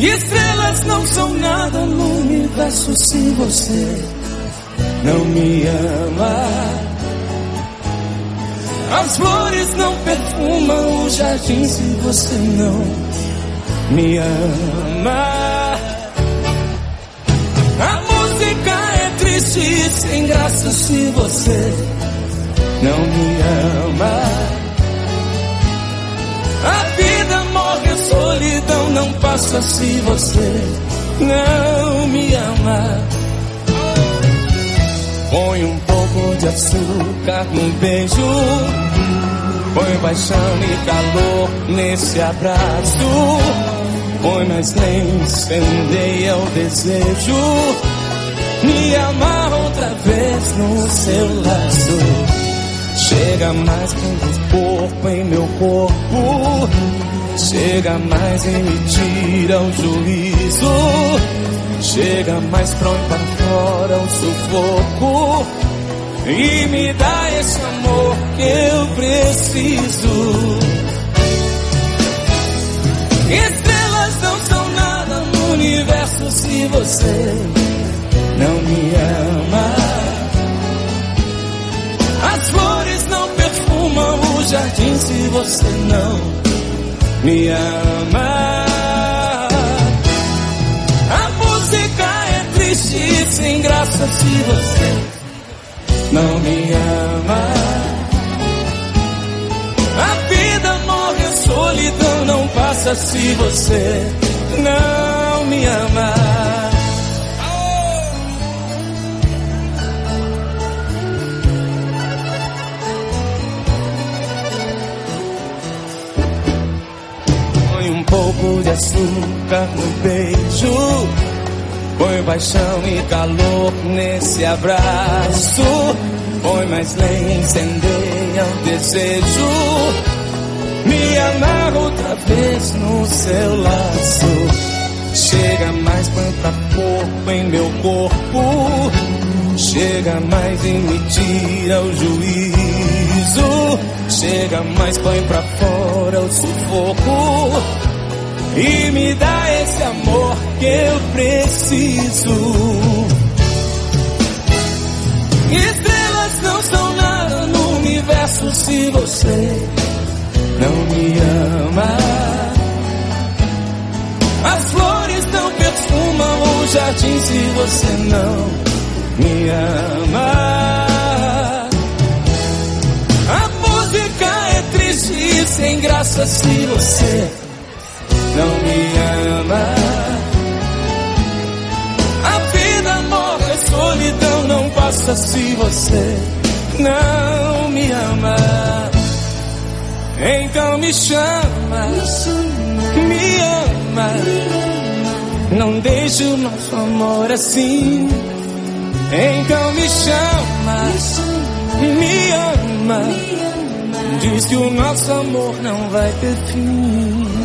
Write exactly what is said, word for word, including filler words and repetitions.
Estrelas não são nada no universo se você não me ama. As flores não perfumam o jardim se você não me ama. A música é triste e sem graça se você não me ama. A vida morre, a solidão não passa se você não me ama. Põe um pouco de açúcar num beijo, põe paixão e calor nesse abraço, põe mais lenha, incendeia o desejo, me amarra outra vez no seu laço. Chega mais com o corpo em meu corpo, chega mais e me tira o juízo, chega mais pronto para fora o sufoco e me dá esse amor que eu preciso. Estrelas não são nada no universo se você não me ama. As flores não perfumam o jardim se você não me ama. A música é triste e sem graça se você não me ama. A vida morre, a solidão não passa se você não me ama. Um pouco de açúcar no beijo, põe paixão e calor nesse abraço, põe mais lenha, incendeia o desejo, me amarra outra vez no seu laço. Chega mais, põe pra corpo em meu corpo, chega mais e me tira o juízo, chega mais, põe pra fora o sufoco e me dá esse amor que eu preciso. Estrelas não são nada no universo se você não me ama. As flores não perfumam o jardim se você não me ama. A música é triste e sem graça se você não me ama. A vida morre, a solidão não passa se você não me ama. Então me chama, me ama, não deixe o nosso amor assim. Então me chama, me ama, diz que o nosso amor não vai ter fim.